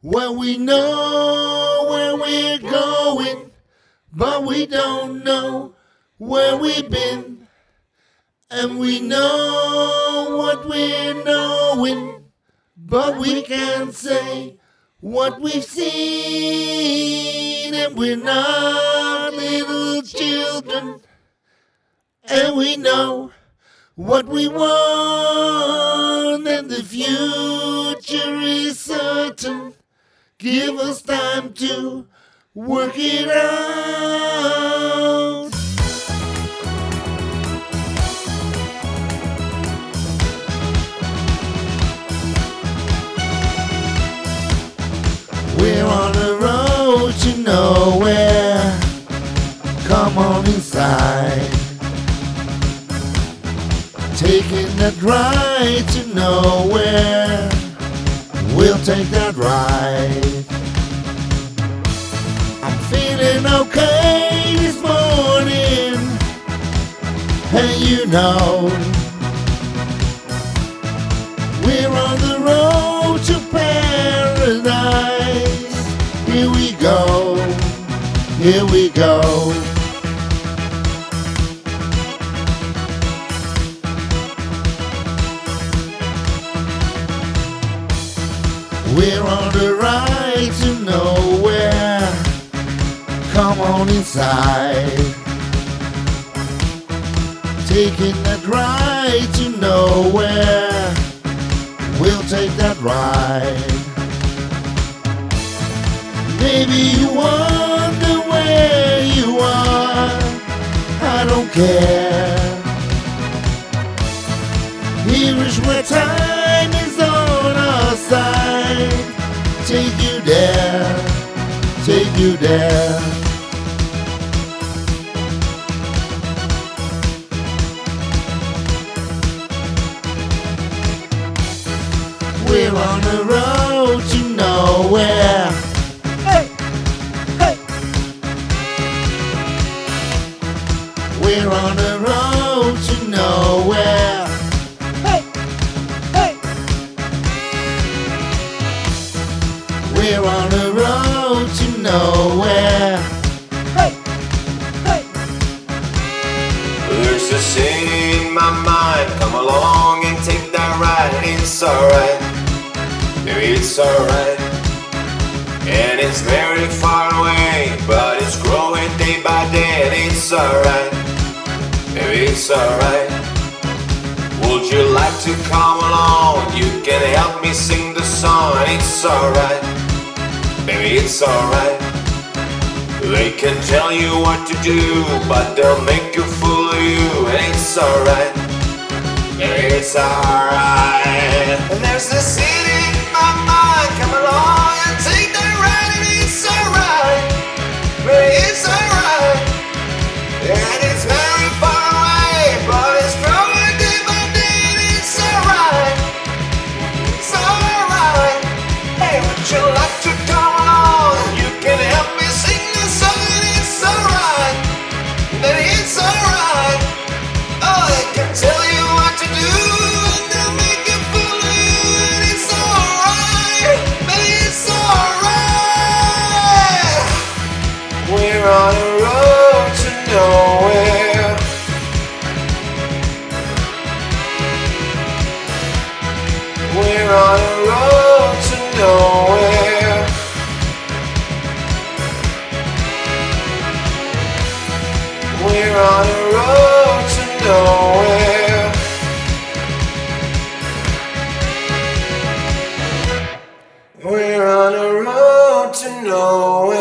Well, we know where we're going, but we don't know where we've been. And we know what we're knowing, but we can't say what we've seen. And we're not little children, and we know what we want, and the future is certain. Give us time to work it out. We're on the road to nowhere. Come on inside. Taking that ride to nowhere. We'll take that ride. I'm feeling okay this morning, and you know we're on the road to paradise. Here we go, here we go. We're on the ride to nowhere. Come on inside. Taking that ride to nowhere. We'll take that ride. Maybe you wonder where you are. I don't care. Here is where time is on our side. Take you there, take you there. We're on the road to nowhere. Hey, hey. We're on the road to nowhere. Hey, hey. We're on the road to nowhere. Hey, hey. There's a scene in my mind. Come along and take that ride. It's alright. It's alright. And it's very far away, but it's growing day by day. And it's alright. It's alright. Would you like to come along? You can help me sing the song. It's alright. Baby, it's alright. They can tell you what to do, but they'll make a fool of you. And it's alright. It's alright. And there's a city in my mind. Come along and take that ride. And it's alright. Baby, it's alright. And it's very far away, but it's growing day by day. And it's alright. It's alright. Hey, would you like to come along? You can help me sing this song. And it's alright. Baby, it's alright. Oh, they can tell you what to do, and they'll make a fool of you. And it's alright. Baby, it's alright. We're on a road to nowhere. We're on a road to nowhere. We're on a road to nowhere. We're on a road to nowhere.